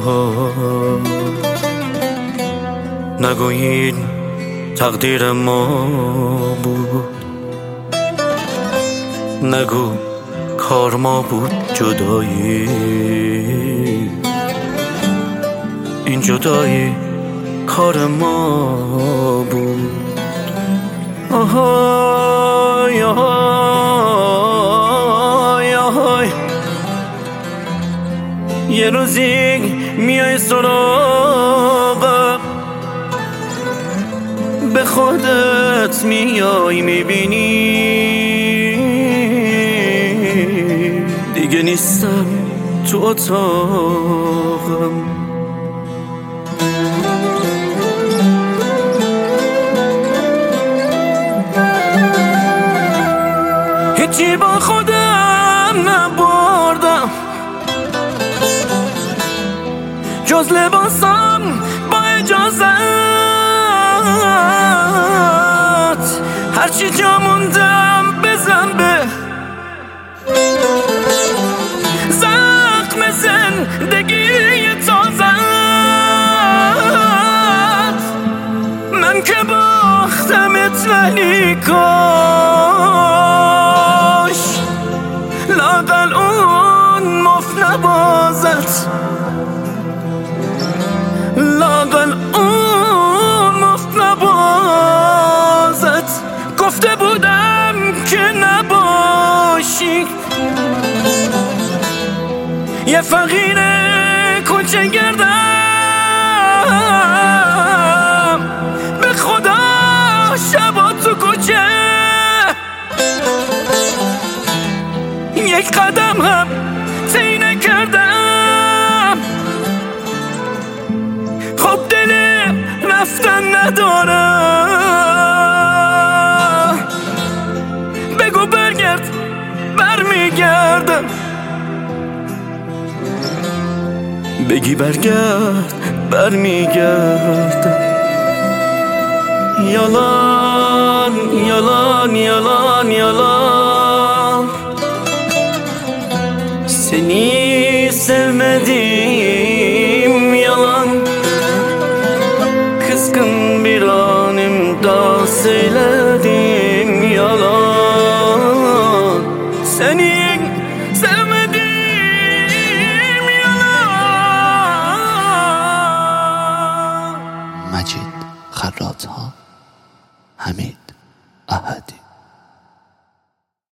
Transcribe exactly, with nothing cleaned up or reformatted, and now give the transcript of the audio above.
نگویید تقدیر ما بود، نگو کار ما بود جدایی. این جدایی کار ما بود. آهای آهای آهای یه روزی میای سراغم، به خودت میای میبینی دیگه نیستم تو اتاقم. هیچی با خودم نبردم جز لباسم با اجازت، هرچی جا موندم بزن به زخم زندگی تازت. من که باختمت ولی کاش لااقل اون مفت نبازت، لااقل اون مفت نبازت. گفته بودم که نباشی یه فقیر کوچه گردم، به خدا شبا تو کوچه یک قدم هم طی نکردم. خب دل رفتن ندارم، بگو برگرد برمیگردم، بگی برگرد برمیگردم. Yalan, yalan, yalan, yalan. Seni sevmedim yalan. Kızgın bir anımda söyledim yalan. Seni sevmedim yalan. مجید خرات‌ها، حمید احدی.